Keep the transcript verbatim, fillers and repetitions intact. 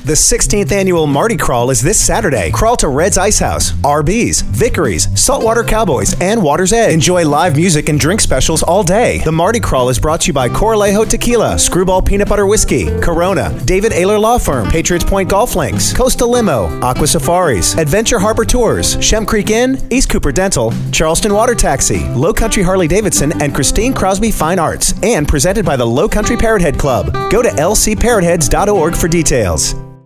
The sixteenth annual Mardi Crawl is this Saturday. Crawl to Red's Ice House, R B's, Vickery's, Saltwater Cowboys, and Water's Edge. Enjoy live music and drink specials all day. The Mardi Crawl is brought to you by Coralejo Tequila, Screwball Peanut Butter Whiskey, Corona, David Ayler Law Firm, Patriots Point Golf Links, Coastal Limo, Aqua Safaris, Adventure Harbor Tours, Shem Creek Inn, East Cooper Dental, Charleston Water Taxi, Low Country Harley Davidson, and Christine Crosby Fine Arts, and presented by the Low Country Parrot Head Club. Go to l c parrot heads dot org for details.